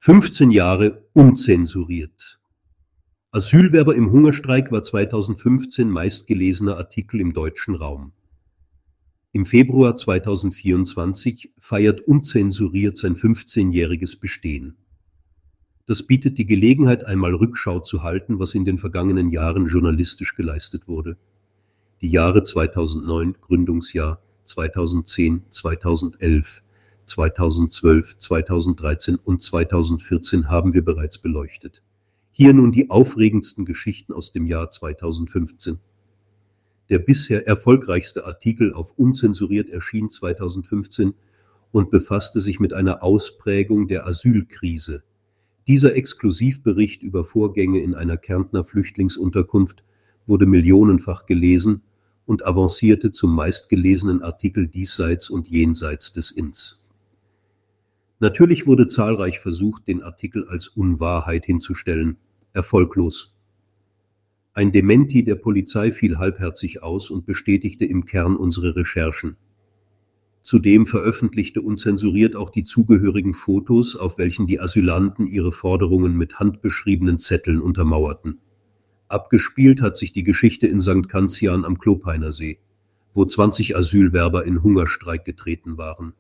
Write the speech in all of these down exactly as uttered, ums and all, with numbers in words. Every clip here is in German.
fünfzehn Jahre unzensuriert. Asylwerber im Hungerstreik war zweitausendfünfzehn meistgelesener Artikel im deutschen Raum. Im Februar zweitausendvierundzwanzig feiert unzensuriert sein fünfzehnjähriges Bestehen. Das bietet die Gelegenheit, einmal Rückschau zu halten, was in den vergangenen Jahren journalistisch geleistet wurde. Die Jahre zweitausendneun, Gründungsjahr, zweitausendzehn, zweitausendelf, zweitausendzwölf, zweitausenddreizehn und zweitausendvierzehn haben wir bereits beleuchtet. Hier nun die aufregendsten Geschichten aus dem Jahr zweitausendfünfzehn. Der bisher erfolgreichste Artikel auf Unzensuriert erschien zweitausendfünfzehn und befasste sich mit einer Ausprägung der Asylkrise. Dieser Exklusivbericht über Vorgänge in einer Kärntner Flüchtlingsunterkunft wurde millionenfach gelesen und avancierte zum meistgelesenen Artikel diesseits und jenseits des Inns. Natürlich wurde zahlreich versucht, den Artikel als Unwahrheit hinzustellen, erfolglos. Ein Dementi der Polizei fiel halbherzig aus und bestätigte im Kern unsere Recherchen. Zudem veröffentlichte Unzensuriert auch die zugehörigen Fotos, auf welchen die Asylanten ihre Forderungen mit handbeschriebenen Zetteln untermauerten. Abgespielt hat sich die Geschichte in Sankt Canzian am Klopeinersee, wo zwanzig Asylwerber in Hungerstreik getreten waren.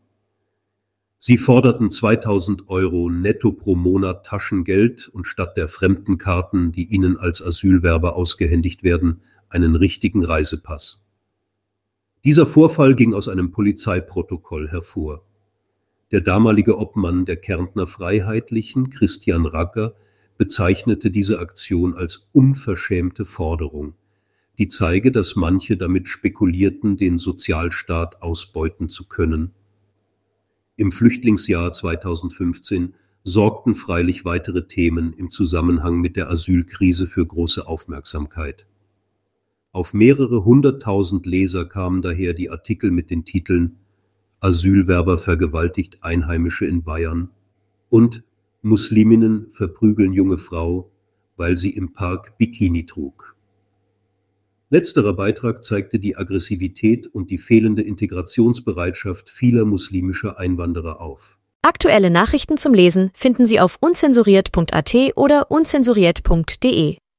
Sie forderten zweitausend Euro netto pro Monat Taschengeld und statt der Fremdenkarten, die ihnen als Asylwerber ausgehändigt werden, einen richtigen Reisepass. Dieser Vorfall ging aus einem Polizeiprotokoll hervor. Der damalige Obmann der Kärntner Freiheitlichen, Christian Ragger, bezeichnete diese Aktion als unverschämte Forderung, die zeige, dass manche damit spekulierten, den Sozialstaat ausbeuten zu können. Im Flüchtlingsjahr zweitausendfünfzehn sorgten freilich weitere Themen im Zusammenhang mit der Asylkrise für große Aufmerksamkeit. Auf mehrere hunderttausend Leser kamen daher die Artikel mit den Titeln »Asylwerber vergewaltigt Einheimische in Bayern« und »Musliminnen verprügeln junge Frau, weil sie im Park Bikini trug«. Letzterer Beitrag zeigte die Aggressivität und die fehlende Integrationsbereitschaft vieler muslimischer Einwanderer auf. Aktuelle Nachrichten zum Lesen finden Sie auf unzensuriert punkt at oder unzensuriert punkt de.